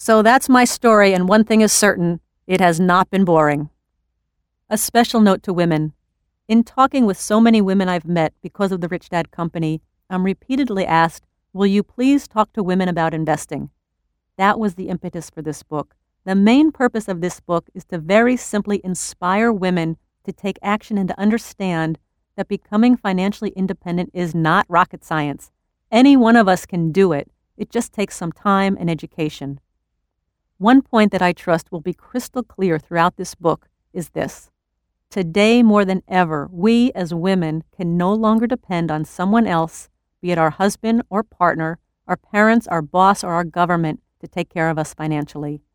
So that's my story, and one thing is certain, it has not been boring. A special note to women. In talking with so many women I've met because of the Rich Dad Company, I'm repeatedly asked, will you please talk to women about investing? That was the impetus for this book. The main purpose of this book is to very simply inspire women to take action and to understand that becoming financially independent is not rocket science. Any one of us can do it. It just takes some time and education. One point that I trust will be crystal clear throughout this book is this. Today, more than ever, we as women can no longer depend on someone else, be it our husband or partner, our parents, our boss, or our government, to take care of us financially.